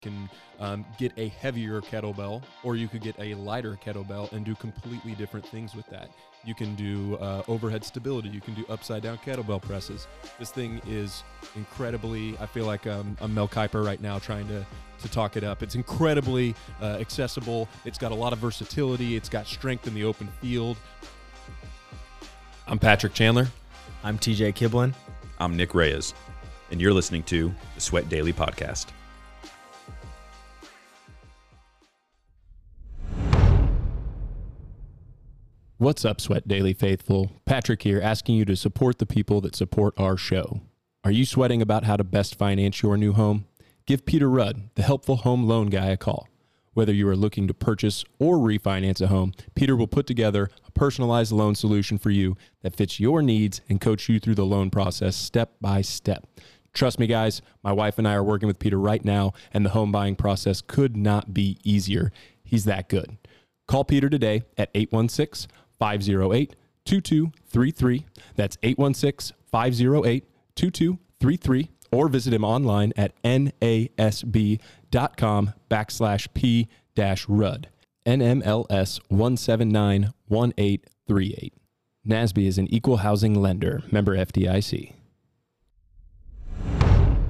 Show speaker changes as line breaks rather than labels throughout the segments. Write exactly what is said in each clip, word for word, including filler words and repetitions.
can um, get a heavier kettlebell, or you could get a lighter kettlebell and do completely different things with that. You can do uh, overhead stability. You can do upside down kettlebell presses. This thing is incredibly, I feel like um, I'm Mel Kiper right now trying to, to talk it up. It's incredibly uh, accessible. It's got a lot of versatility. It's got strength in the open field. I'm Patrick Chandler.
I'm T J Kiblin.
I'm Nick Reyes, and you're listening to the Sweat Daily Podcast.
What's up, Sweat Daily faithful? Patrick here, asking you to support the people that support our show. Are you sweating about how to best finance your new home? Give Peter Rudd, the helpful home loan guy, a call. Whether you are looking to purchase or refinance a home, Peter will put together a personalized loan solution for you that fits your needs and coach you through the loan process step by step. Trust me, guys, my wife and I are working with Peter right now, and the home buying process could not be easier. He's that good. Call Peter today at eight one six, five oh eight, two two three three. That's eight one six, five oh eight, two two three three. Or visit him online at nasb.com backslash p dash rud. N M L S one seven nine one eight three eight. N A S B is an equal housing lender. Member F D I C.
Get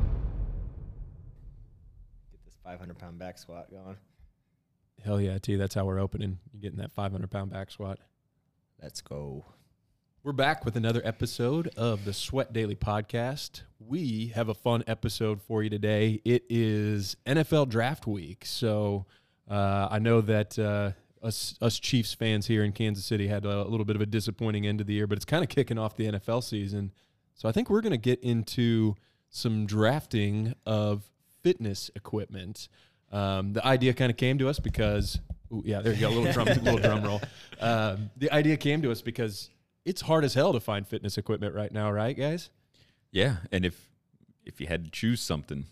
this five hundred pound back squat going.
Hell yeah, T. That's how we're opening. You're getting that five hundred pound back squat.
Let's go.
We're back with another episode of the Sweat Daily Podcast. We have a fun episode for you today. It is N F L Draft Week, so uh, I know that uh, us, us Chiefs fans here in Kansas City had a little bit of a disappointing end of the year, but it's kind of kicking off the N F L season. So I think we're going to get into some drafting of fitness equipment. Um, the idea kind of came to us because, ooh, yeah, there you go, a little drum, little drum roll. Um, the idea came to us because it's hard as hell to find fitness equipment right now, right, guys?
Yeah, and if if you had to choose something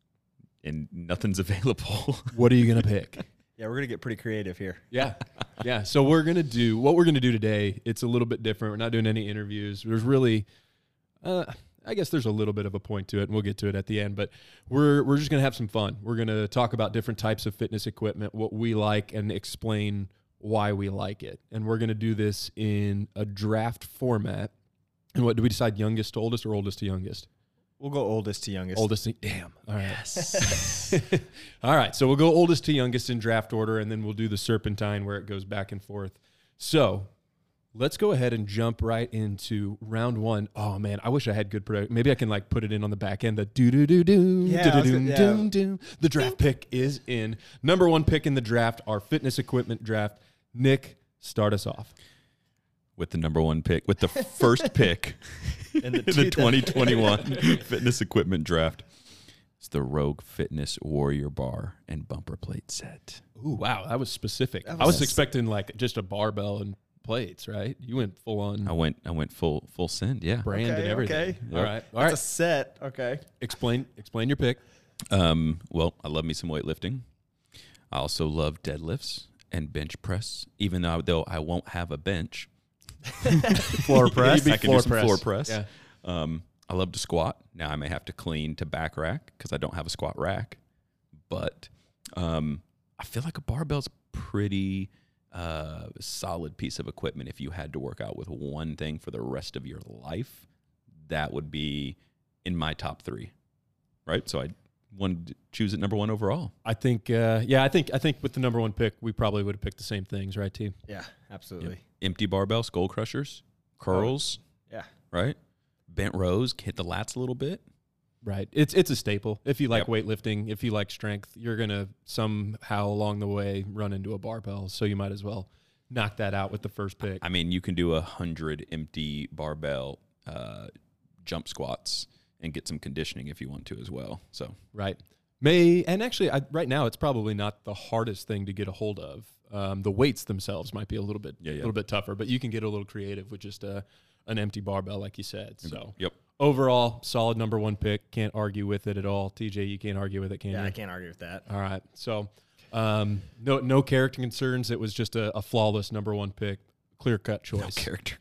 and nothing's available,
what are you going to pick?
Yeah, we're going to get pretty creative here.
Yeah, yeah. So we're going to do, what we're going to do today, it's a little bit different. We're not doing any interviews. There's really, uh, I guess there's a little bit of a point to it, and we'll get to it at the end, but we're we're just going to have some fun. We're going to talk about different types of fitness equipment, what we like, and explain why we like it. And we're going to do this in a draft format. And what do we decide, youngest to oldest or oldest to youngest?
We'll go oldest to youngest.
Oldest to, damn. All right. Yes. All right. So we'll go oldest to youngest in draft order, and then we'll do the serpentine where it goes back and forth. So let's go ahead and jump right into round one. Oh man, I wish I had good production. Maybe I can like put it in on the back end. The do do do do do do do do. The draft pick is in. Number one pick in the draft, our fitness equipment draft. Nick, start us off.
with the number one pick, with the first pick in the, the twenty twenty-one fitness equipment draft, it's the Rogue Fitness Warrior Bar and Bumper Plate Set.
Ooh, wow, that was specific.
That was
I was
nice.
expecting like just a barbell and plates, right? You went full on.
I went, I went full, full send. Yeah.
Brand
Okay,
and everything.
okay.
All
Yep.
right, all
That's
right.
a set. Okay.
Explain, explain your pick.
Um. Well, I love me some weightlifting. I also love deadlifts and bench press, even though though I won't have a bench.
Floor press.
I can
floor
do some
press.
floor press.
Yeah.
Um, I love to squat. Now I may have to clean to back rack because I don't have a squat rack. But um, I feel like a barbell's pretty uh, solid piece of equipment. If you had to work out with one thing for the rest of your life, that would be in my top three, right? So I wanted to choose it number one overall.
I think, uh, yeah, I think, I think with the number one pick, we probably would have picked the same things, right, team?
Yeah, absolutely.
Empty barbell, skull crushers, curls,
Yeah.
right? Bent rows, hit the lats a little bit.
Right. It's it's a staple. If you like
Yep.
weightlifting, if you like strength, you're gonna somehow along the way run into a barbell. So you might as well knock that out with the first pick.
I mean, you can do a hundred empty barbell uh, jump squats and get some conditioning if you want to as well. So
Right. May and actually, I, right now it's probably not the hardest thing to get a hold of. Um, the weights themselves might be a little bit,
Yeah,
a
yeah.
little bit tougher, but you can get a little creative with just a an empty barbell, like you said. So
yep.
overall, solid number one pick. Can't argue with it at all. T J, you can't argue with it, can
Yeah,
you?
I can't argue with that.
All right. So um, no no character concerns. It was just a, a flawless number one pick. Clear cut choice.
No character.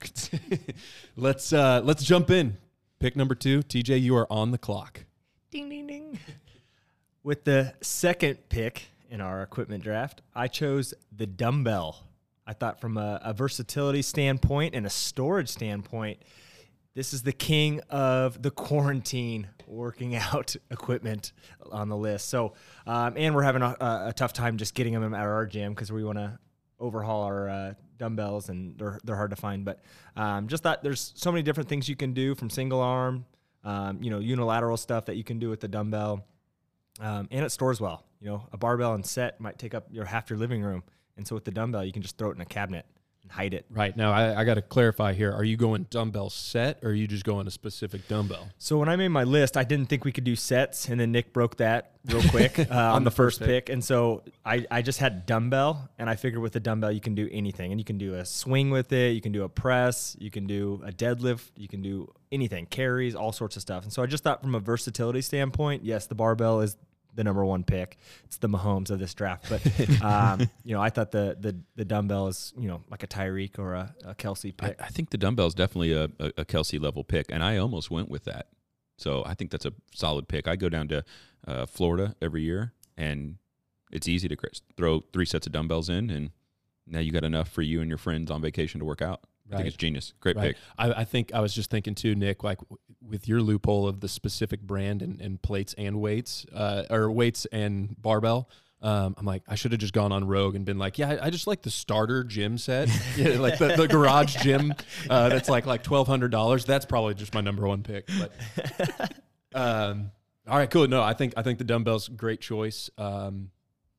let's uh, let's jump in. Pick number two. T J, you are on the clock.
Ding, ding, ding. With the second pick in our equipment draft, I chose the dumbbell. I thought from a, a versatility standpoint and a storage standpoint, this is the king of the quarantine working out equipment on the list. So, um, and we're having a, a tough time just getting them at our gym because we want to overhaul our uh, dumbbells, and they're they're hard to find. But um, just thought there's so many different things you can do, from single arm, um, you know, unilateral stuff that you can do with the dumbbell, um, and it stores well. You know, a barbell and set might take up your half your living room, and so with the dumbbell, you can just throw it in a cabinet and hide it.
Right. Now, I, I got to clarify here. Are you going dumbbell set, or are you just going a specific dumbbell?
So when I made my list, I didn't think we could do sets, and then Nick broke that real quick uh, on, on the, the first pick. pick. And so I, I just had dumbbell, and I figured with the dumbbell, you can do anything. And you can do a swing with it. You can do a press. You can do a deadlift. You can do anything, carries, all sorts of stuff. And so I just thought from a versatility standpoint, yes, the barbell is the number one pick. It's the Mahomes of this draft. But, um, you know, I thought the, the the dumbbell is, you know, like a Tyreek or a, a Kelsey pick.
I, I think the dumbbell is definitely a, a, a Kelsey level pick, and I almost went with that. So I think that's a solid pick. I go down to uh, Florida every year, and it's easy to throw three sets of dumbbells in, and now you got enough for you and your friends on vacation to work out. I
Right.
think it's genius. Great
Right.
pick.
I, I think I was just thinking too, Nick, like w- with your loophole of the specific brand and, and plates and weights, uh, or weights and barbell. Um, I'm like, I should have just gone on Rogue and been like, yeah, I, I just like the starter gym set, yeah, like the, the garage gym uh, that's like like twelve hundred dollars. That's probably just my number one pick. But um, all right, cool. No, I think I think the dumbbell's a great choice. Um,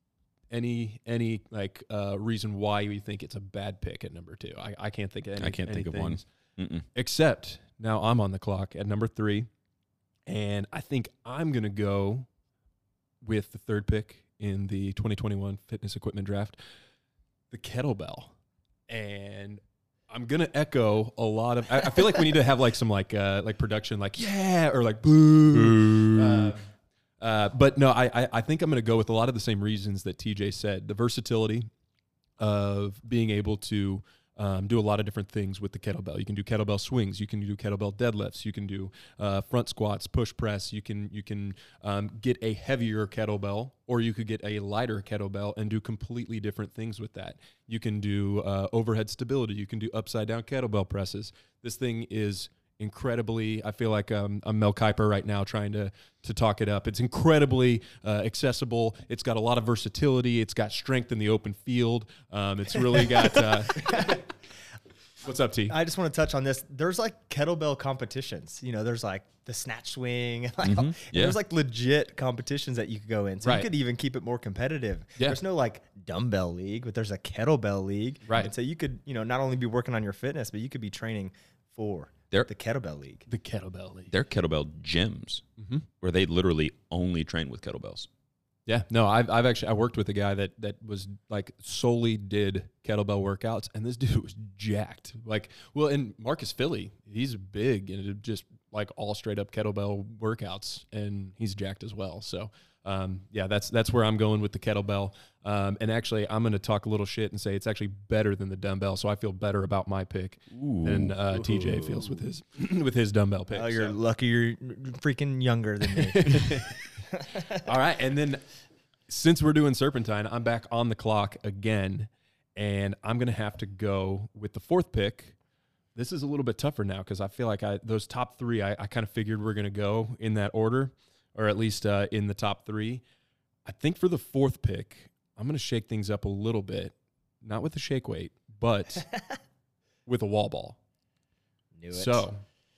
Any any like uh, reason why you think it's a bad pick at number two? I, I can't think of any.
I can't think of one. Mm-mm.
Except now I'm on the clock at number three, and I think I'm gonna go with the third pick in the twenty twenty-one fitness equipment draft, the kettlebell, and I'm gonna echo a lot of. I, I feel like we need to have like some like uh, like production, like yeah, or like boo. boo. Uh, Uh, but no, I, I I think I'm going to go with a lot of the same reasons that T J said. The versatility of being able to um, do a lot of different things with the kettlebell. You can do kettlebell swings. You can do kettlebell deadlifts. You can do uh, front squats, push press. You can you can um, get a heavier kettlebell, or you could get a lighter kettlebell and do completely different things with that. You can do uh, overhead stability. You can do upside down kettlebell presses. This thing is incredibly, I feel like um, I'm Mel Kiper right now trying to to talk it up. It's incredibly uh, accessible. It's got a lot of versatility. It's got strength in the open field. Um, it's really got... Uh, what's up, T?
I just want to touch on this. There's like kettlebell competitions. You know, there's like the snatch swing. Like, mm-hmm.
yeah.
There's like legit competitions that you could go in. So
right.
you could even keep it more competitive.
Yeah.
There's no like dumbbell league, but there's a kettlebell league.
Right.
And so you could, you know, not only be working on your fitness, but you could be training for
They're,
the kettlebell league.
The kettlebell league.
They're kettlebell gyms
mm-hmm.
where they literally only train with kettlebells.
Yeah, no, I've I've actually I worked with a guy that that was like solely did kettlebell workouts, and this dude was jacked. Like, well, and Marcus Philly, he's big and just like all straight up kettlebell workouts, and he's jacked as well. So, um, yeah, that's that's where I'm going with the kettlebell. Um, and actually, I'm going to talk a little shit and say it's actually better than the dumbbell, so I feel better about my pick
Ooh.
than uh, T J feels with his with his dumbbell pick.
Oh, you're
so.
lucky you're freaking younger than me.
All right, and then since we're doing Serpentine, I'm back on the clock again, and I'm going to have to go with the fourth pick. This is a little bit tougher now because I feel like I those top three, I, I kind of figured we're going to go in that order, or at least uh, in the top three. I think for the fourth pick, I'm going to shake things up a little bit, not with the shake weight, but with a wall ball.
Knew it.
So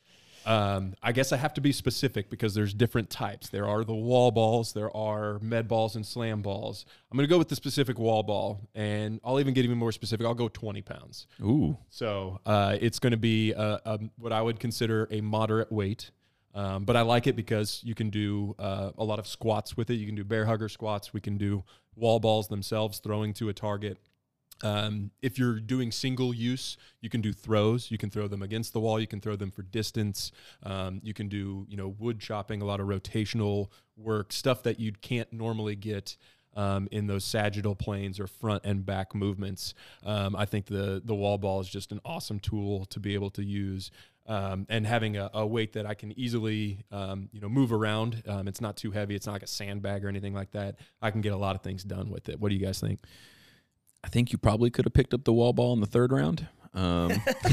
um, I guess I have to be specific because there's different types. There are the wall balls, there are med balls and slam balls. I'm going to go with the specific wall ball, and I'll even get even more specific. I'll go twenty pounds.
Ooh.
So uh, it's going to be a, a, what I would consider a moderate weight. Um, but I like it because you can do uh, a lot of squats with it. You can do bear hugger squats. We can do wall balls themselves, throwing to a target. Um, if you're doing single use, you can do throws. You can throw them against the wall. You can throw them for distance. Um, you can do, you know, wood chopping, a lot of rotational work, stuff that you can't normally get um, in those sagittal planes or front and back movements. Um, I think the the wall ball is just an awesome tool to be able to use. Um, and having a, a weight that I can easily, um, you know, move around. Um, it's not too heavy. It's not like a sandbag or anything like that. I can get a lot of things done with it. What do you guys think?
I think you probably could have picked up the wall ball in the third round. Um,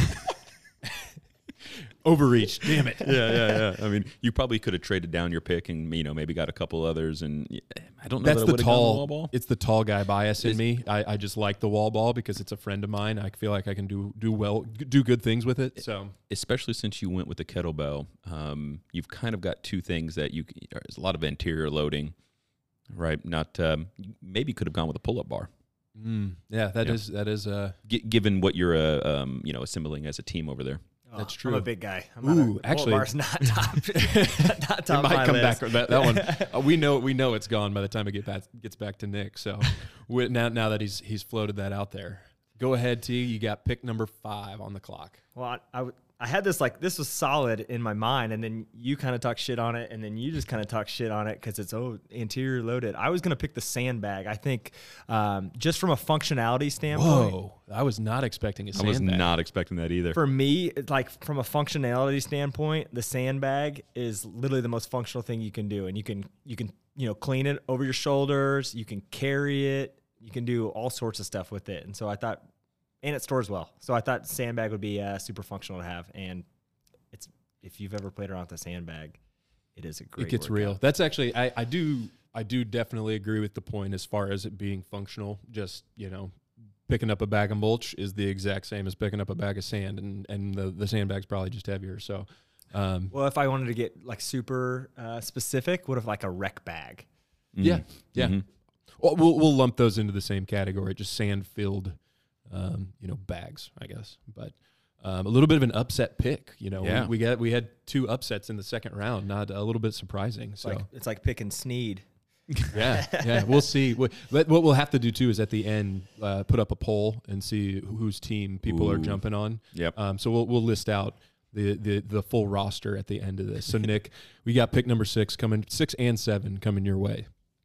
Overreach. Damn it.
yeah, yeah, yeah. I mean, you probably could have traded down your pick and, you know, maybe got a couple others. And I don't know
That's
that I
the
would have gone the
tall.
wall ball.
It's the tall guy bias in
Is-
me. I, I just like the wall ball because it's a friend of mine. I feel like I can do do well, do good things with it. So
Especially since you went with the kettlebell, um, you've kind of got two things that you, there's a lot of anterior loading, right? Not, um, maybe could have gone with a pull-up bar.
mm, yeah, that
Yeah.
is that is uh
G- given what you're, uh, um, you know, assembling as a team over there.
Oh,
That's
I'm a
true.
big guy. I'm
Ooh,
not a,
actually-
bar's not top. not top
it might
my
come
list.
back. That, that one, uh, we know we know it's gone by the time it get back, gets back to Nick. So we, now now that he's he's floated that out there, go ahead, T. You got pick number five on the clock.
Well, I, I, w- I had this like this was solid in my mind, and then you kind of talk shit on it, and then you just kind of talk shit on it because it's oh anterior loaded. I was gonna pick the sandbag. I think um, just from a functionality standpoint.
Whoa, I was not expecting a
I was
sandbag.
not expecting that either.
For me, it's like from a functionality standpoint, the sandbag is literally the most functional thing you can do, and you can you can you know clean it over your shoulders, you can carry it, you can do all sorts of stuff with it, and so I thought, and it stores well, so I thought sandbag would be uh, super functional to have, and it's if you've ever played around with a sandbag, it is a great.
It gets
workout.
real. That's actually I, I do I do definitely agree with the point as far as it being functional. Just you know. Picking up a bag of mulch is the exact same as picking up a bag of sand, and, and the, the sandbag's probably just heavier. So, um,
Well, if I wanted to get like super uh, specific, what if like a rec bag?
Mm.
yeah, yeah.
Mhm.
Well, we'll we'll lump those into the same category, just sand-filled, um, you know, bags, I guess. But um, a little bit of an upset pick. You know,
Yeah.
we, we got we had two upsets in the second round. Not a little bit surprising.
It's
So
like it's like picking Sneed.
yeah, yeah, we'll see. What, what we'll have to do too is at the end uh, put up a poll and see whose team people are
Ooh.
jumping on.
Yep.
Um, so we'll we'll list out the, the the full roster at the end of this. So Nick, we got pick number six coming, six and seven coming your way.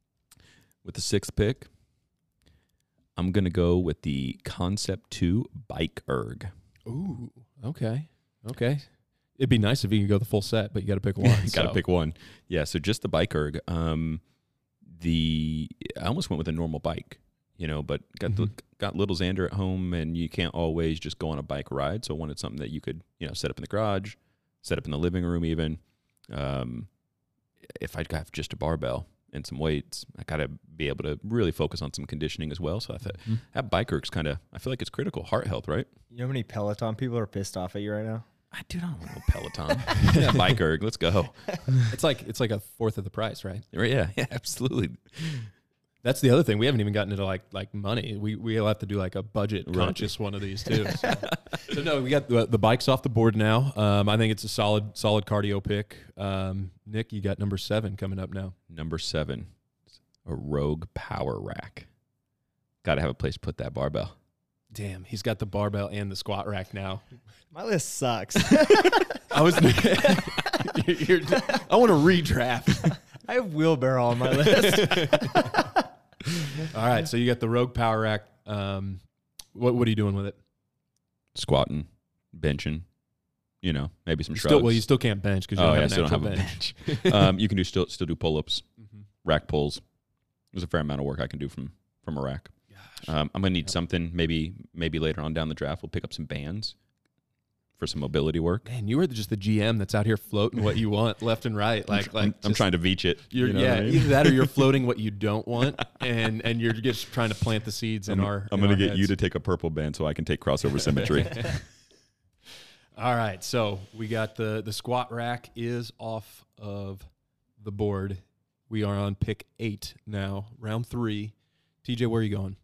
With the sixth pick, I'm going to go with the Concept two Bike Erg.
Ooh, okay, okay. It'd be nice if you could go the full set, but you got to pick one.
Got to
so.
pick one. Yeah, so just the Bike Erg. Um, the I almost went with a normal bike, you know, but got the, got little Xander at home, and you can't always just go on a bike ride. So I wanted something that you could, you know, set up in the garage, set up in the living room even. Um, if I'd have just a barbell and some weights, I got to be able to really focus on some conditioning as well. So I thought
Mhm.
that Bike Erg's kind of, I feel like it's critical. Heart health, right?
You know how many Peloton people are pissed off at you right now?
I do not want no Peloton. Yeah, Bike Erg, let's go.
It's like it's like a fourth of the price, right?
Right, Yeah, yeah, absolutely.
That's the other thing. We haven't even gotten into like like money. We we'll have to do like a budget
Right.
conscious one of these too. So, so no, we got the, the bikes off the board now. Um, I think it's a solid solid cardio pick. Um, Nick, you got number seven coming up now.
Number seven, a Rogue Power Rack. Got to have a place to put that barbell.
Damn, he's got the barbell and the squat rack now.
My list sucks.
I was. you're, you're, I want to redraft.
I have wheelbarrow on my list.
All right, so you got the Rogue Power Rack. Um, what what are you doing with it?
Squatting, benching, you know, maybe some shrugs.
Still, well, you still can't bench because you
oh,
don't
yeah,
have
still
an
don't
actual
have
bench.
a bench. um, you can do still still do pull-ups,
Mhm.
rack pulls. There's a fair amount of work I can do from from a rack.
Gosh.
Um, I'm gonna need
Yep.
something. Maybe maybe later on down the draft, we'll pick up some bands for some mobility work.
Man, you are just the G M that's out here floating what you want left and right. Like, like
I'm, I'm
just-
trying to veach it.
You're,
you know
yeah,
what I mean?
either that or you're floating what you don't want, and and you're just trying to plant the seeds in
I'm,
our.
I'm
in
gonna
our
get you
heads.
to take a purple band so I can take crossover symmetry.
All right, so we got the the squat rack is off of the board. We are on pick eight now, round three. T J, where are you going?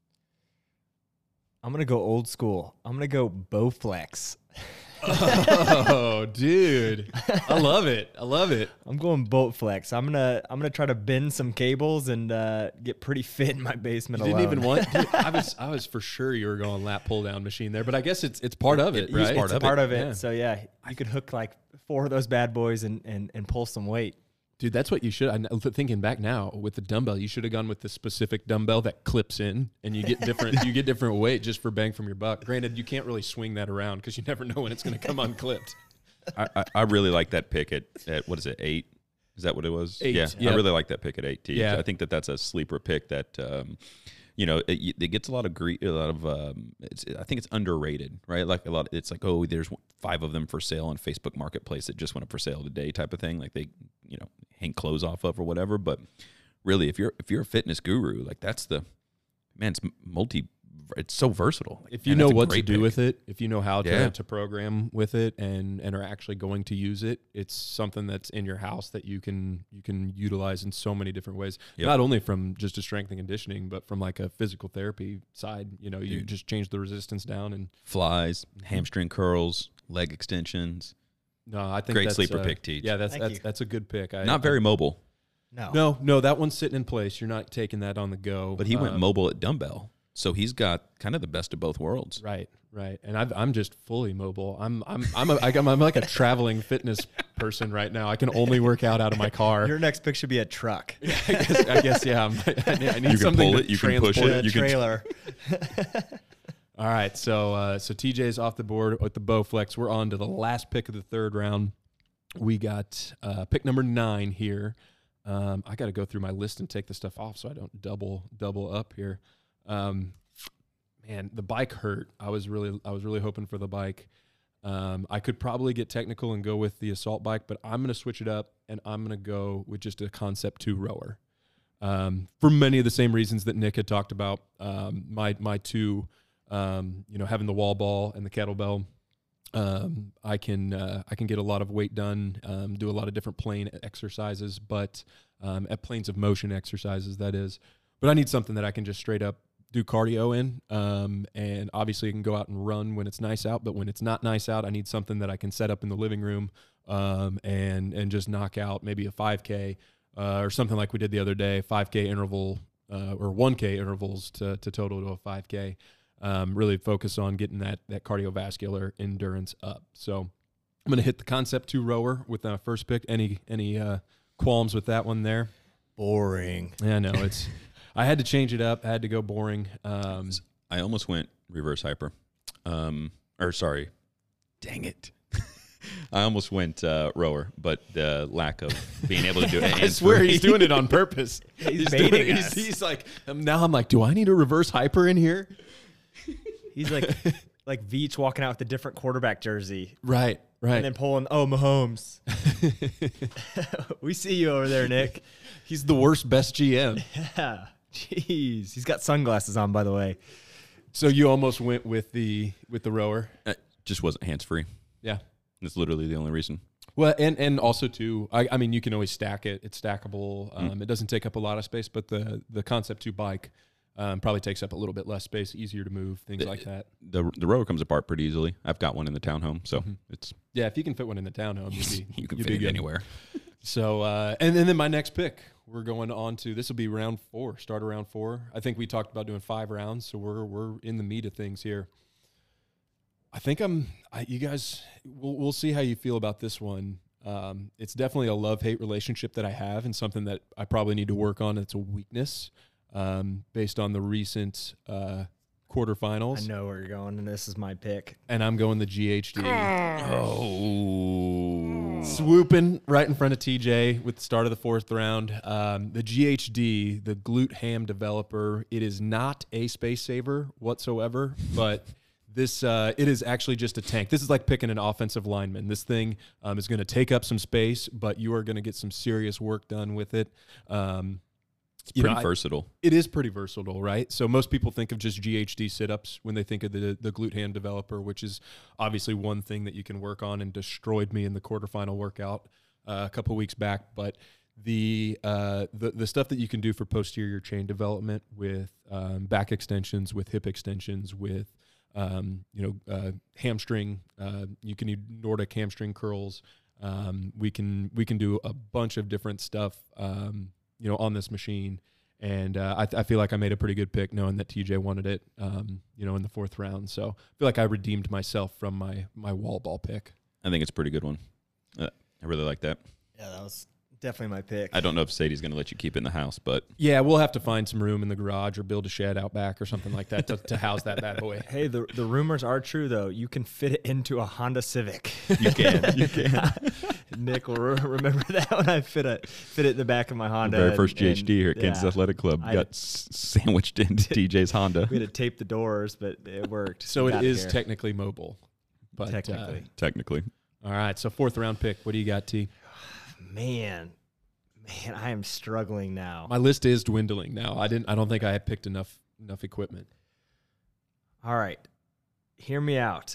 I'm gonna go old school. I'm gonna go Bowflex.
Oh, dude, I love it. I love it.
I'm going Bowflex. I'm gonna I'm gonna try to bend some cables and uh, get pretty fit in my basement.
You didn't
alone.
even want. Dude, I was I was for sure you were going lap pull down machine there, but I guess it's it's part of it,
It is
right?
part
It's
of
a part
it.
of it.
Yeah.
So yeah, you could hook like four of those bad boys and and, and pull some weight.
Dude, that's what you should. I'm thinking back now with the dumbbell, you should have gone with the specific dumbbell that clips in, and you get different. You get different weight just for bang from your buck. Granted, you can't really swing that around because you never know when it's going to come unclipped.
I, I, I really like that pick at, at what is it, eight? Is that what it was?
Eight,
Yeah,
yep.
I really like that pick at eight. Too.
Yeah.
I think that that's a sleeper pick that, um, you know, it, it gets a lot of gre- a lot of. Um, it's, I think it's underrated, right? Like a lot. It's like, oh, there's five of them for sale on Facebook Marketplace that just went up for sale today, type of thing. Like they, you know, hang clothes off of or whatever. But really, if you're if you're a fitness guru, like that's the man. It's multi. It's so versatile. Like,
If you
man,
know
that's a
what to
great
do
pick.
with it, if you know how to,
Yeah.
to program with it and, and are actually going to use it, it's something that's in your house that you can you can utilize in so many different ways.
Yep.
Not only from just a strength and conditioning, but from like a physical therapy side. You know, you
Dude.
just change the resistance down and
Flies, hamstring curls, leg extensions.
no, I think
Great
that's,
sleeper
uh,
pick, Teach.
Yeah, that's
Thank
that's
you.
that's a good pick. I,
Not very mobile,
No.
No, no, that one's sitting in place. You're not taking that on the go.
but he went
Um,
mobile at dumbbell. So he's got kind of the best of both worlds.
Right, right, and I've, I'm just fully mobile. I'm I'm I'm a, I'm I'm like a traveling fitness person right now. I can only work out out of my car.
Your next pick should be a truck.
I guess, I guess yeah. I'm, I need, I need
You can
something
pull
to
it, you can push
transport
it,
A
you can-
trailer.
All right, so uh, so T J's off the board with the Bowflex. We're on to the last pick of the third round. We got uh, pick number nine here. Um, I got to go through my list and take the stuff off so I don't double double up here. Um, man, the bike hurt. I was really I was really hoping for the bike. Um, I could probably get technical and go with the assault bike, but I'm going to switch it up and I'm going to go with just a Concept two rower. Um, for many of the same reasons that Nick had talked about. Um, my my two, um, you know, having the wall ball and the kettlebell. Um, I can uh, I can get a lot of weight done, um, do a lot of different plane exercises, but um, at planes of motion exercises, that is. But I need something that I can just straight up do cardio in, um, and obviously I can go out and run when it's nice out. But when it's not nice out, I need something that I can set up in the living room um, and and just knock out maybe a five K uh, or something like we did the other day, five K interval uh, or one K intervals to to total to a five K. Um, really focus on getting that that cardiovascular endurance up. So I'm going to hit the Concept two rower with my first pick. Any any uh, qualms with that one there?
Boring.
Yeah, no, it's. I had to change it up. I had to go boring. Um,
I almost went reverse hyper. Um, or sorry, dang it. I almost went uh, rower, but the lack of being able to do it.
I swear he's doing it on purpose.
He's
doing
baiting
it-
us.
He's, he's like, um, now I'm like, do I need a reverse hyper in here?
He's like like Veach walking out with a different quarterback jersey
Right, right.
and then pulling, oh, Mahomes. We see you over there, Nick.
He's the worst best G M.
Yeah. Jeez. He's got sunglasses on, by the way.
So you almost went with the with the rower.
It just wasn't hands free.
Yeah.
That's literally the only reason.
Well, and and also too, I, I mean, you can always stack it. It's stackable. Um,
Mm.
It doesn't take up a lot of space, but the the Concept two bike um, probably takes up a little bit less space, easier to move, things
The-
like that.
The the rower comes apart pretty easily. I've got one in the townhome, so
Mhm.
it's
Yeah, if you can fit one in the townhome, you'd be,
you can
you'd
fit
be
it
good.
anywhere.
So, uh, and, and then my next pick, we're going on to, this will be round four, start of round four. I think we talked about doing five rounds, so we're we're in the meat of things here. I think I'm, I, you guys, we'll, we'll see how you feel about this one. Um, it's definitely a love-hate relationship that I have and something that I probably need to work on. It's a weakness um, based on the recent uh, quarterfinals.
I know where you're going, and this is my pick.
And I'm going the G H D.
Oh.
Swooping right in front of T J with the start of the fourth round. Um, the G H D, the Glute Ham developer, it is not a space saver whatsoever, but this uh, it is actually just a tank. This is like picking an offensive lineman. This thing um, is going to take up some space, but you are going to get some serious work done with it. Um,
It's
you
pretty
know, I-
versatile.
it is pretty versatile, right? So most people think of just G H D sit-ups when they think of the the glute hand developer, which is obviously one thing that you can work on and destroyed me in the quarterfinal workout uh, a couple weeks back. But the uh, the the stuff that you can do for posterior chain development with um, back extensions, with hip extensions, with um, you know uh, hamstring, uh, you can do Nordic hamstring curls. Um, we can we can do a bunch of different stuff. Um, you know, on this machine. And uh, I, th- I feel like I made a pretty good pick knowing that T J wanted it, um, you know, in the fourth round. So I feel like I redeemed myself from my, my wall ball pick.
I think it's a pretty good one. Uh, I really like that.
Yeah, that was Definitely my pick.
I don't know if Sadie's going to let you keep it in the house, but
Yeah, we'll have to find some room in the garage or build a shed out back or something like that to, to house that bad boy.
Hey, the the rumors are true though. You can fit it into a Honda Civic.
you can. You can.
Nick will re- remember that when I fit it fit it in the back of my Honda.
The very first
and-
G H D here at
and,
Kansas
yeah,
Athletic Club
I-
got s- sandwiched into D J's Honda.
We had to tape the doors, but it worked.
So
We
it
got
is
there.
technically mobile. But, uh,
technically.
Technically.
all right, so fourth round pick. What do you got, T?
Man, man, I am struggling now.
My list is dwindling now. I didn't. I don't think I had picked enough enough equipment.
All right, hear me out.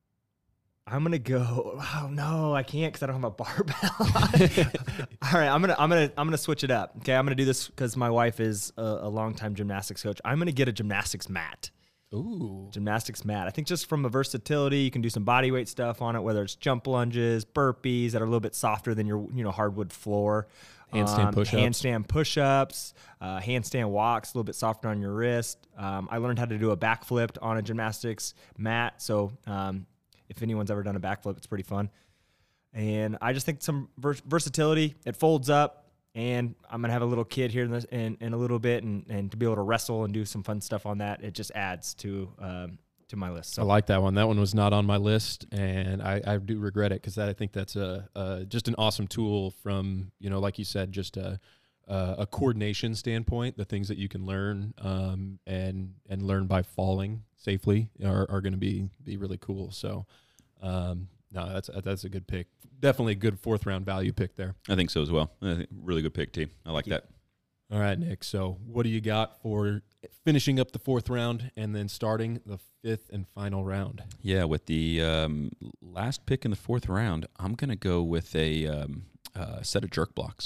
I'm gonna go. Oh no, I can't because I don't have a barbell. All right, I'm gonna I'm gonna I'm gonna switch it up. Okay, I'm gonna do this because my wife is a, a longtime gymnastics coach. I'm gonna get a gymnastics mat.
Ooh.
Gymnastics mat. I think just from a versatility, you can do some body weight stuff on it, whether it's jump lunges, burpees that are a little bit softer than your you know hardwood floor.
Handstand
Um,
push-ups.
Handstand push-ups, uh, handstand walks, a little bit softer on your wrist. Um, I learned how to do a backflip on a gymnastics mat. So um, if anyone's ever done a backflip, it's pretty fun. And I just think some vers- versatility. It folds up, and I'm gonna have a little kid here in, this, in, in a little bit, and, and to be able to wrestle and do some fun stuff on that, it just adds to um, to my list.
I
So
like that one. That one was not on my list, and I, I do regret it because I think that's a, a just an awesome tool from, you know, like you said, just a a, a coordination standpoint. The things that you can learn um, and and learn by falling safely are, are going to be be really cool. So, um, no, that's that's a good pick. Definitely a good fourth round value pick there.
I think so as well. I think really good pick, T. I like
Thank you.
that.
All right, Nick. So, what do you got for finishing up the fourth round and then starting the fifth and final round?
Yeah, with the um, last pick in the fourth round, I'm going to go with a um, uh, set of jerk blocks.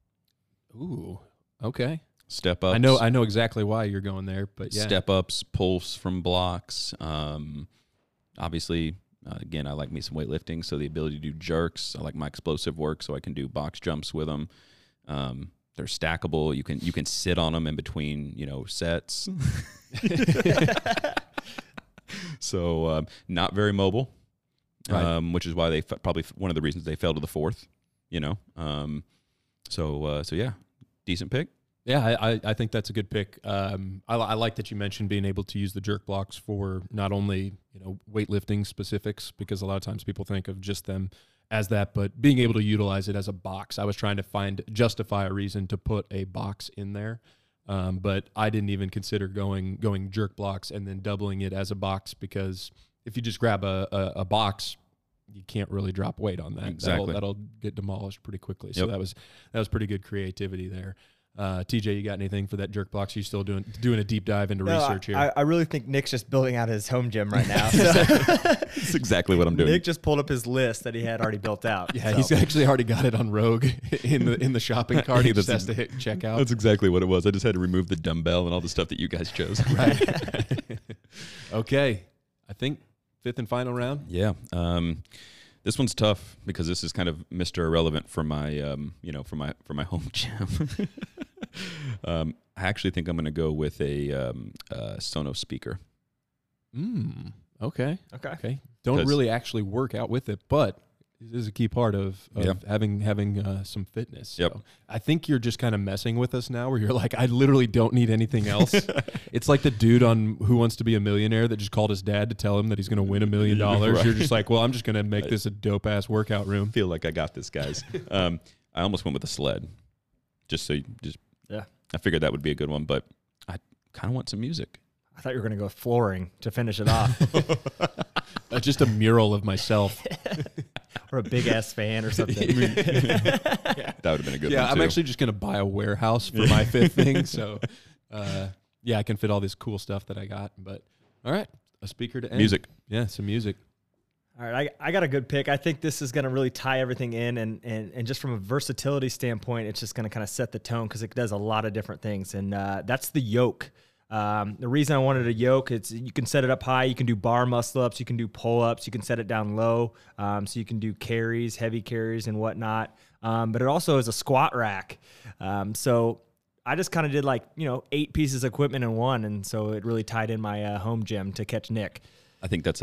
Ooh, okay.
Step ups.
I know, I know exactly why you're going there, but yeah.
Step ups, pulls from blocks. Um, obviously, uh, again, I like me some weightlifting, so the ability to do jerks. I like my explosive work, so I can do box jumps with them. Um, they're stackable. You can you can sit on them in between, you know, sets. So um, not very mobile,
Right.
um, which is why they f- probably f- one of the reasons they fell to the fourth. You know, um, so uh, so yeah, decent pick.
Yeah, I, I- I think that's a good pick. Um, I, li- I like that you mentioned being able to use the jerk blocks for not only, you know, weightlifting specifics, because a lot of times people think of just them as that, but being able to utilize it as a box. I was trying to find justify a reason to put a box in there, um, but I didn't even consider going going jerk blocks and then doubling it as a box, because if you just grab a, a, a box, you can't really drop weight on that.
Exactly.
That'll, that'll get demolished pretty quickly. So
Yep.
that was that was pretty good creativity there. Uh, T J, you got anything for that jerk blocks? Are you still doing doing a deep dive into
No,
research here?
I, I really think Nick's just building out his home gym right now. So
That's exactly what I'm doing.
Nick just pulled up his list that he had already built out.
yeah,
So,
he's actually already got it on Rogue in the in the shopping cart. He just
That's
has to hit check out.
That's exactly what it was. I just had to remove the dumbbell and all the stuff that you guys chose.
Right. Okay, I think fifth and final round.
Yeah. Um, this one's tough because this is kind of Mister Irrelevant for my, um, you know, for my for my home gym. um, I actually think I'm going to go with a um, uh, Sonos speaker.
Mm, okay.
Okay.
Okay. Don't
'Cause-
really actually work out with it, but it is a key part of, of
Yeah.
having having uh, some fitness.
Yep.
So I think you're just kind of messing with us now, where you're like, I literally don't need anything else. It's like the dude on Who Wants to Be a Millionaire that just called his dad to tell him that he's going to win a million dollars.
Right.
You're just like, well, I'm just going to make this a dope ass workout room.
Feel like I got this, guys. um, I almost went with a sled, just so you just.
Yeah.
I figured that would be a good one, but I kind of want some music.
I thought you were going to go with flooring to finish it off,
Uh, just a mural of myself.
or a big ass fan or something.
That would have been a good
Yeah,
one
I'm
too.
actually just going to buy a warehouse for my fifth thing. So, uh, yeah, I can fit all this cool stuff that I got. But all right, a speaker to end.
music.
Yeah, some music.
All right, I, I got a good pick. I think this is going to really tie everything in, and, and and just from a versatility standpoint, it's just going to kind of set the tone because it does a lot of different things, and uh, that's the yoke. Um, the reason I wanted a yoke, it's you can set it up high, you can do bar muscle ups, you can do pull ups, you can set it down low, um, so you can do carries, heavy carries, and whatnot. Um, but it also is a squat rack, um, so I just kind of did like you know eight pieces of equipment in one, and so it really tied in my uh, home gym to catch Nick.
I think that's a,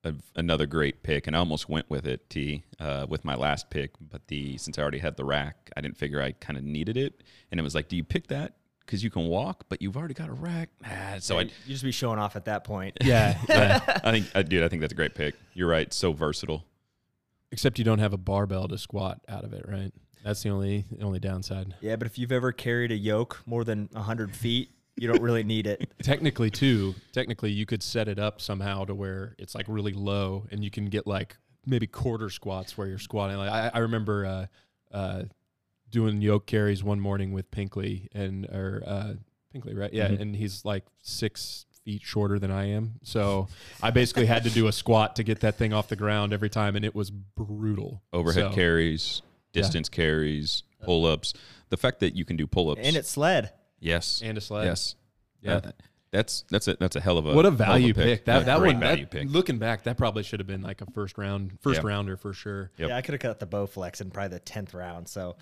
a, another great pick, and I almost went with it, T, uh, with my last pick. But the since I already had the rack, I didn't figure I kind of needed it. And it was like, do you pick that because you can walk, but you've already got a rack? Nah, so
Yeah,
I,
you just be showing off at that point.
Yeah, yeah.
I think, I, dude, I think that's a great pick. You're right. So versatile.
Except you don't have a barbell to squat out of it, right? That's the only the only downside.
Yeah, but if you've ever carried a yoke more than one hundred feet, you don't really need it.
Technically, too, technically you could set it up somehow to where it's like really low, and you can get like maybe quarter squats where you're squatting. Like I, I remember uh, uh, doing yoke carries one morning with Pinkley and or uh, Pinkley, right? Yeah,
Mhm.
and he's like six feet shorter than I am, so I basically had to do a squat to get that thing off the ground every time, and it was brutal.
Overhead
So,
carries, distance yeah. carries, pull-ups. The fact that you can do pull-ups.
And it's sled.
Yes.
and a sled.
Yes.
Yeah.
Uh, that's that's a that's a hell of a
What a
hell of
value
pick.
pick. That
That's a
that
great
one.
value
That,
pick.
looking back, that probably should have been like a first round, first
Yeah.
rounder for sure.
Yep.
Yeah, I could have cut the Bowflex in probably the tenth round. So,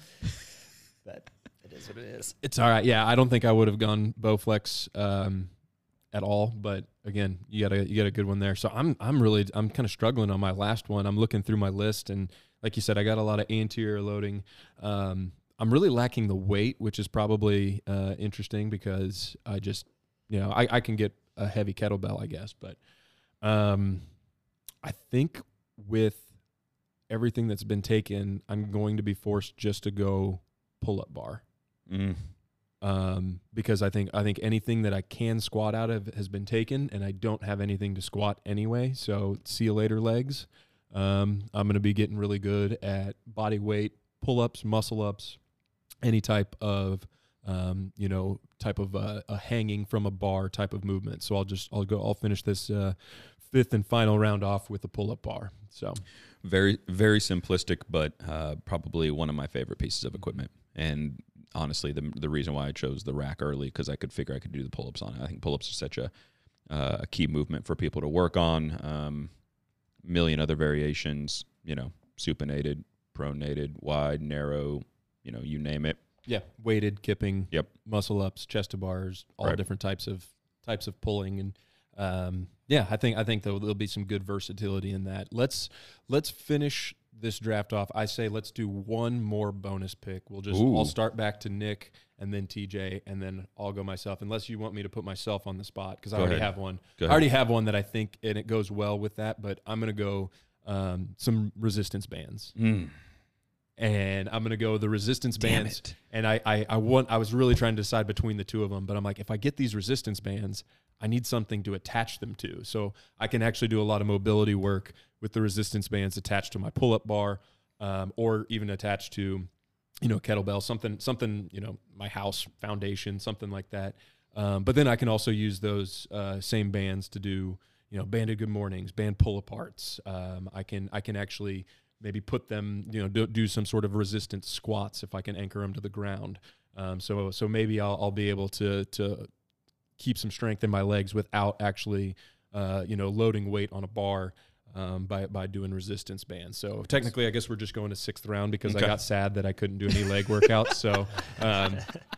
but it is what it is.
It's all right. Yeah, I don't think I would have gone Bowflex um, at all. But again, you got a you got a good one there. So I'm I'm really I'm kind of struggling on my last one. I'm looking through my list, and like you said, I got a lot of anterior loading. Um, I'm really lacking the weight, which is probably uh, interesting because I just you know I, I can get a heavy kettlebell, I guess, but um, I think with everything that's been taken, I'm going to be forced just to go pull-up bar.
Mm.
Um, because I think I think anything that I can squat out of has been taken, and I don't have anything to squat anyway. So see you later, legs. Um, I'm going to be getting really good at body weight, pull-ups, muscle-ups, any type of um, you know type of uh, a hanging from a bar type of movement. So I'll just I'll go I'll finish this uh, fifth and final round off with a pull-up bar. So
Very very simplistic, but uh, probably one of my favorite pieces of equipment. And honestly, the the reason why I chose the rack early, because I could figure I could do the pull-ups on it. I think pull-ups are such a uh, a key movement for people to work on. Um, million other variations, you know, supinated, pronated, wide, narrow, you know, you name it.
yeah, weighted, kipping,
Yep.
muscle ups, chest to bars, all
Right.
different types of types of pulling, and um, yeah, I think I think there'll, there'll be some good versatility in that. Let's let's finish this draft off. I say let's do one more bonus pick. We'll just
Ooh.
I'll start back to Nick and then T J and then I'll go myself. Unless you want me to put myself on the spot because I
Go
already
ahead.
have one.
Go
I
ahead.
already have one that I think and it goes well with that. But I'm gonna go um, some resistance bands.
Mm.
And I'm gonna go the resistance
Damn
bands.
it.
And I, I, I want. I was really trying to decide between the two of them, but I'm like, if I get these resistance bands, I need something to attach them to, so I can actually do a lot of mobility work with the resistance bands attached to my pull-up bar, um, or even attached to, you know, kettlebell, something, something, you know, my house foundation, something like that. Um, but then I can also use those uh, same bands to do, you know, banded good mornings, band pull aparts. Um, I can, I can actually maybe put them, you know, do, do some sort of resistance squats if I can anchor them to the ground. Um, so, so maybe I'll, I'll be able to, to keep some strength in my legs without actually, uh, you know, loading weight on a bar um, by, by doing resistance bands. So technically, I guess we're just going to sixth round because
Okay.
I got sad that I couldn't do any leg workouts. So, um,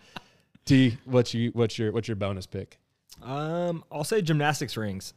T, what's you, what's your, what's your bonus pick?
Um, I'll say gymnastics rings.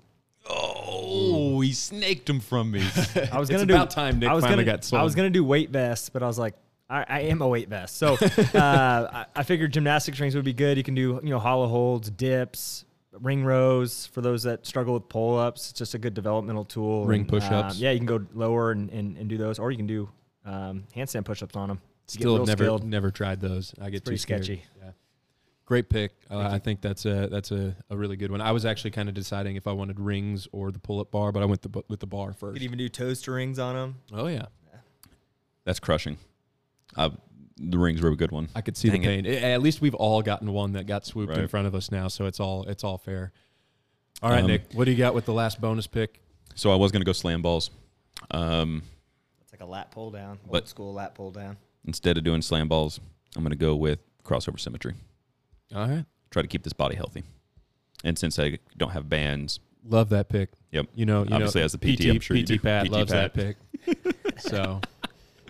Oh, he snaked him from me.
I was
It's
gonna do.
about time Nick
I was
finally
gonna,
got sold.
I was gonna do weight vests, but I was like, I, I am a weight vest, so uh, I, I figured gymnastics rings would be good. You can do, you know, hollow holds, dips, ring rows for those that struggle with pull ups. It's just a good developmental tool.
Ring
And,
push-ups.
um, yeah, you can go lower and, and, and do those, or you can do um, handstand push ups on them.
Still have never, never tried those. I get
pretty
too scared.
sketchy.
Yeah. Great pick. Uh, I think that's a that's a, a really good one. I was actually kind of deciding if I wanted rings or the pull-up bar, but I went the, bu- with the bar
You
first.
could even do toes to rings on them.
Oh yeah,
That's crushing. Uh, the rings were a good one.
I could see
Dang
the
it.
pain. I- At least we've all gotten one that got swooped in
Right.
front of us now, so it's all it's all fair. All right,
Um,
Nick, what do you got with the last bonus pick?
So I was going to go slam balls. Um,
It's like a lat pull down, old
But-
school lat pull down.
instead of doing slam balls, I'm going to go with crossover symmetry.
All right,
Try to keep this body healthy. And since I don't have bands,
love that pick.
yep.
You know, you
Obviously,
know,
as the P T, I'm sure you
P T
do.
Pat
P T
loves
Pat.
that pick. So,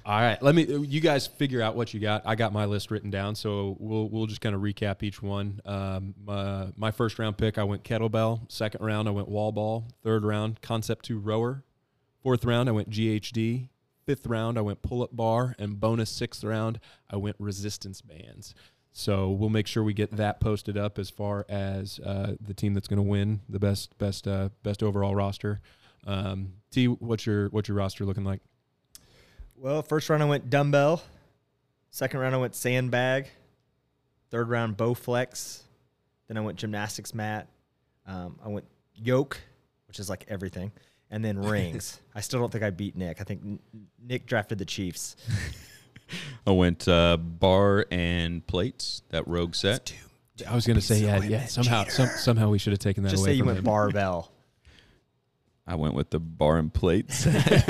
All right, let me. You guys figure out what you got. I got my list written down, so we'll we'll just kind of recap each one. Um, my, my first round pick, I went kettlebell. Second round, I went wall ball. Third round, concept two rower. Fourth round, I went G H D. Fifth round, I went pull up bar, and bonus sixth round, I went resistance bands. So we'll make sure we get that posted up as far as uh, the team that's going to win the best best uh, best overall roster. Um, T, what's your what's your roster looking like?
Well, first round I went dumbbell. Second round I went sandbag. Third round Bowflex. Then I went gymnastics mat. Um, I went yoke, which is like everything, and then rings. I still don't think I beat Nick. I think N- Nick drafted the Chiefs.
I went uh, bar and plates, that rogue set.
I was going to say, yeah, yeah. Somehow, some, somehow we should have taken that
Just
away
say you
from
went
him.
barbell.
I went with the bar and plates.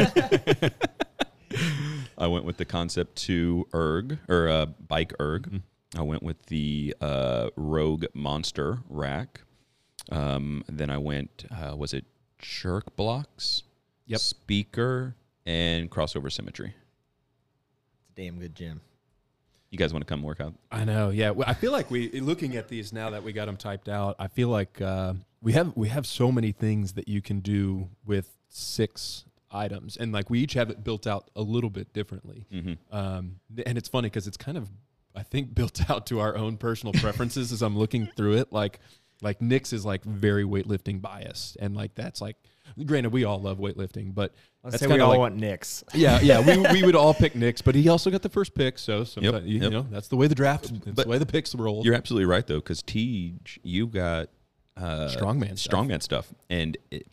I went with the concept two erg or uh, bike erg. Mm-hmm. I went with the uh, Rogue Monster rack. Um, then I went, uh, was it jerk blocks?
Yep.
Speaker and crossover symmetry.
It's a damn good gym.
You guys want to come work out?
I know. Yeah, Well, I feel like we looking at these now that we got them typed out. I feel like uh, we have we have so many things that you can do with six items, and like we each have it built out a little bit differently.
Mm-hmm.
Um, and it's funny because it's kind of, I think, built out to our own personal preferences as I'm looking through it. Like, like Nick's is like very weightlifting biased, and like that's like, granted, we all love weightlifting, but
Let's
that's
say we
kinda
all
like,
want Nick's.
Yeah, yeah, we we would all pick Nick's, but he also got the first pick, so sometimes,
Yep,
you,
yep.
you know that's the way the draft, that's
But
the way the picks roll.
You're absolutely right, though, because Tej, you got uh,
Strongman stuff.
strongman stuff, and it,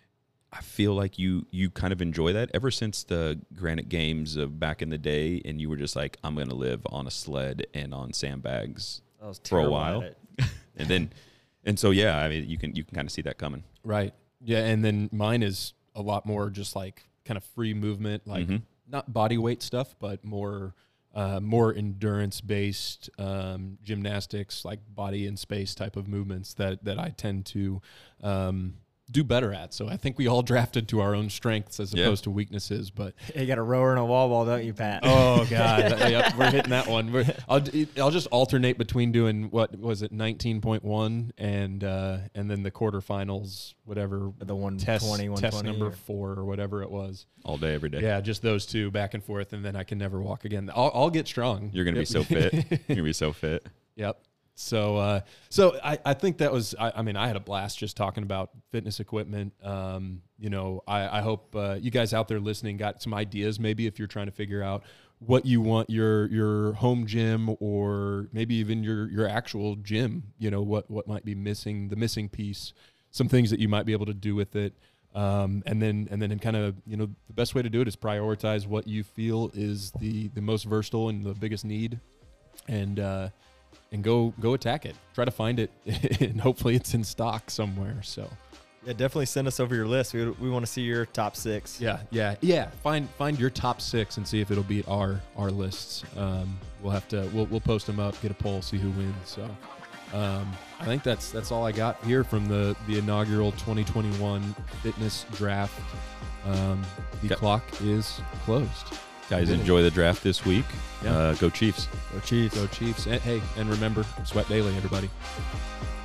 I feel like you you kind of enjoy that ever since the Granite Games of back in the day, and you were just like, I'm going to live on a sled and on sandbags
I was
for a
terrible
while,
at it.
and then and so yeah, I mean, you can you can kind of see that coming.
Right. Yeah, and then mine is a lot more just like kind of free movement, like
Mhm.
not body weight stuff, but more uh, more endurance based um, gymnastics, like body and space type of movements that that I tend to um, do better at. So I think we all drafted to our own strengths as
Yeah.
opposed to weaknesses. But
You got a rower and a wall ball, don't you, Pat?
oh god, yep, we're hitting that one. We're, I'll I'll just alternate between doing what was it nineteen point one and uh, and then the quarterfinals, whatever
The one
test
twenty, one
test
twenty,
number
or-
four or whatever it was.
All day, every day.
Yeah, just those two back and forth, and then I can never walk again. I'll, I'll get strong.
You're going to be so fit. You're going to be so fit.
Yep. So, uh, so I, I think that was, I, I mean, I had a blast just talking about fitness equipment. Um, you know, I, I hope uh, you guys out there listening got some ideas. Maybe if you're trying to figure out what you want your your home gym, or maybe even your your actual gym, you know, what what might be missing, the missing piece, some things that you might be able to do with it. Um, and then, and then, kind of, you know, the best way to do it is prioritize what you feel is the, the most versatile and the biggest need, and, uh, and go, go attack it. Try to find it, and hopefully it's in stock somewhere. So,
Yeah, definitely send us over your list. We, we want to see your top six.
yeah, yeah, yeah. Find, find your top six and see if it'll beat our, our lists. Um, we'll have to, we'll, we'll post them up, get a poll, see who wins. So, um, I think that's that's all I got here from the, the inaugural twenty twenty-one fitness draft. Um, the
Okay.
clock is closed.
Guys, enjoy the draft this week.
Yeah.
Uh, go Chiefs.
Go Chiefs.
Go Chiefs. And, hey, and remember, sweat daily, everybody.